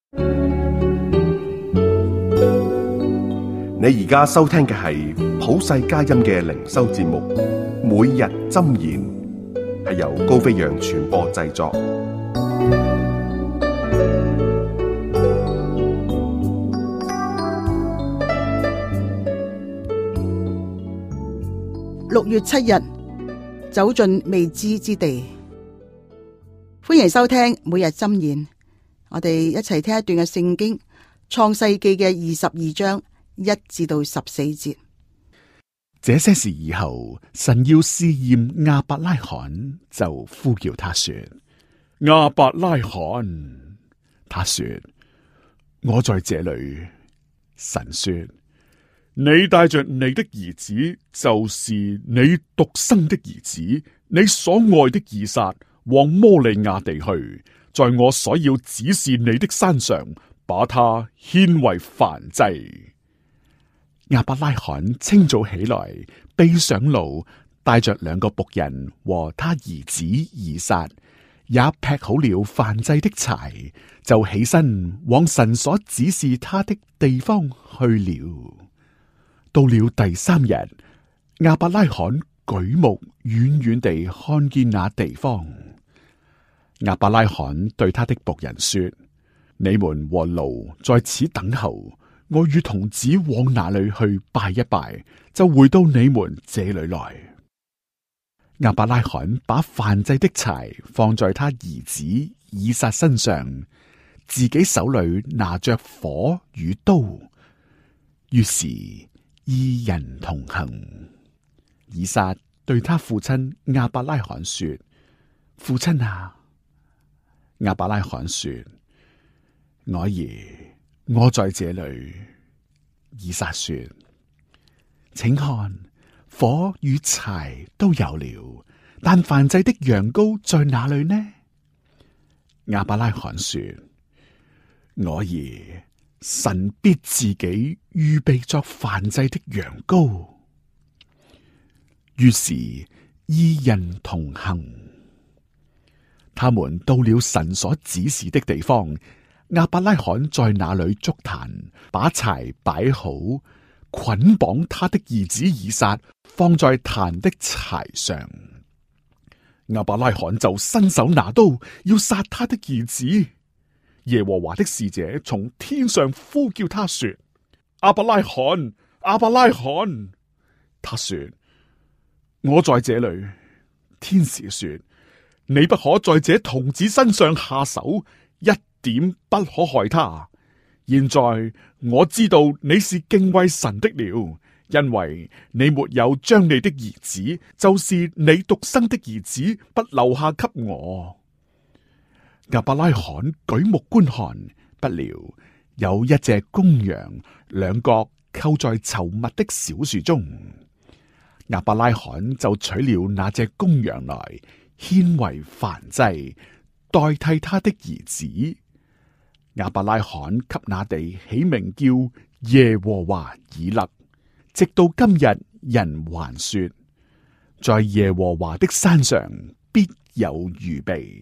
你而家收聽嘅係普世佳音嘅靈修節目《每日箴言》，係由高飛揚傳播製作。 6月7日，走進未知之地。歡迎收聽每日箴言，我哋一齊聽一段嘅聖經，創世記嘅22章1至到14節。 這些事以後，神要試驗亞伯拉罕，就呼叫他說：亞伯拉罕。他說：我在這裏。神說：你帶着你的兒子，就是你獨生的兒子，你所愛的以撒，往摩利亞地去，在我所要指示你的山上，把他獻為燔祭。亞伯拉罕清早起來，備上路，帶着2個僕人和他兒子以撒，也劈好了燔祭的柴，就起身往神所指示他的地方去了。到了第3日，亞伯拉罕舉目遠遠地看見那地方。亞伯拉罕對他的僕人說：你們和驢在此等候，我與童子往那裏去拜一拜，就回到你們這裏來。亞伯拉罕把燔祭的柴放在他兒子以撒身上，自己手裏拿着火與刀，於是2人同行。以撒對他父親亞伯拉罕說：父親啊！亞伯拉罕說：我兒，我在這裏。以撒說：請看，火與柴都有了，但燔祭的羊羔在哪裏呢？亞伯拉罕說：我兒，神必自己預備作燔祭的羊羔。於是2人同行。他們到了神所指示的地方，亞伯拉罕在那裏築壇，把柴擺好，捆綁他的兒子以撒，放在壇的柴上。亞伯拉罕就伸手拿刀，要殺他的兒子。耶和華的使者從天上呼叫他說：亞伯拉罕，亞伯拉罕。他說：我在這裏。天使說：你不可在這童子身上下手，一點不可害他。現在我知道你是敬畏神的了，因為你沒有將你的兒子，就是你獨生的兒子，不留下給我。亞伯拉罕舉目觀看，不料有一隻公羊，兩角扣在稠密的小樹中。亞伯拉罕就取了那隻公羊來，獻為燔祭，代替他的兒子。亞伯拉罕給那地起名叫耶和華以勒，直到今日，人還說：在耶和華的山上必有預備。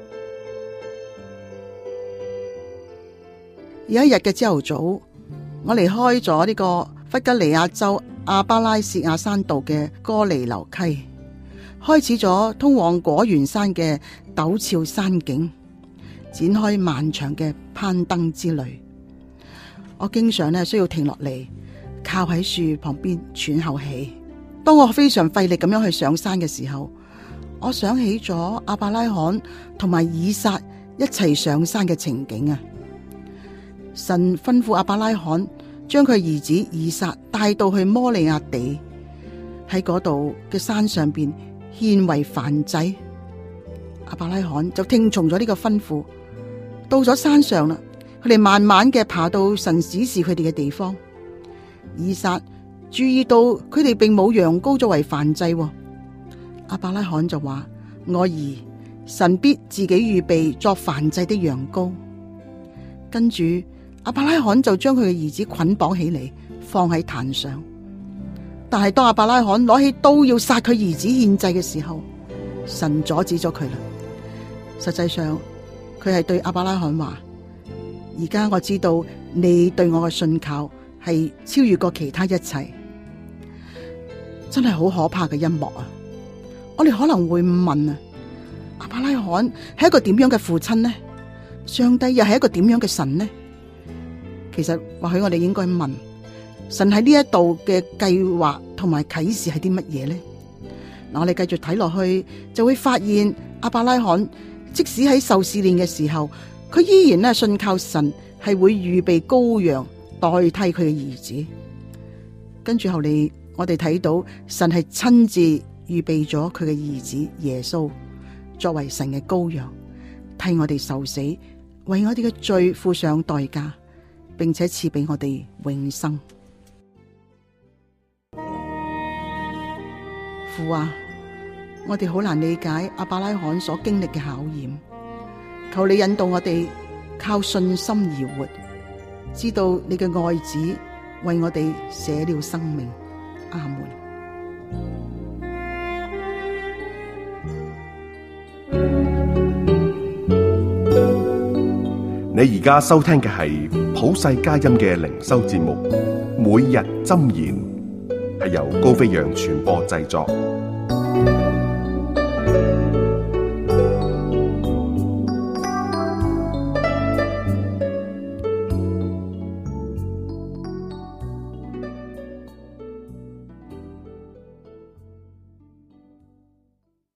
有一日嘅朝頭早，我離開咗呢個弗吉尼亞州阿巴拉契亞山道嘅哥尼流溪，開始咗通往果園山嘅陡峭山景，展開漫長嘅攀登之旅。我經常需要停落嚟，靠喺樹旁邊喘口氣。當我非常費力咁樣去上山嘅時候，我想起咗亞伯拉罕同埋以撒一齊上山嘅情景啊！神吩咐亞伯拉罕將佢兒子以撒帶到去摩利亞地，喺嗰度嘅山上邊獻為燔祭。亞伯拉罕就聽從咗呢個吩咐，到咗山上啦。佢哋慢慢嘅爬到神指示佢哋嘅地方。以撒注意到佢哋並冇羊羔作為燔祭，亞伯拉罕就話：我兒，神必自己預備作燔祭的羊羔。跟住亞伯拉罕就將佢嘅兒子捆綁起嚟，放喺壇上。但係當亞伯拉罕攞起刀要殺佢兒子獻祭嘅時候，神阻止咗佢啦。實際上佢係對亞伯拉罕話： 而家我知道你對我嘅信靠係超越過其他一切，真係好可怕嘅一幕啊！我哋可能會問啊，亞伯拉罕係一個點樣嘅父親呢？上帝又係一個點樣嘅神呢？其實或許我哋應該問，神喺呢一度嘅計劃同埋啟示係啲乜嘢呢？嗱，我哋繼續睇落去，就會發現亞伯拉罕即使喺受試煉嘅時候，佢依然咧信靠神係會預備羔羊代替佢嘅兒子。跟住後嚟，我哋睇到神係親自預備咗佢嘅兒子耶穌作為神嘅羔羊，替我哋受死，為我哋嘅罪付上代價，並且賜俾我哋永生。父啊，我哋好難理解亞伯拉罕所經歷嘅考驗，求你引導我哋靠信心而活，知道你嘅愛子為我哋捨了生命。阿門。 你而家收聽嘅係普世佳音嘅靈修節目《每日箴言》，係由高飛揚傳播製作。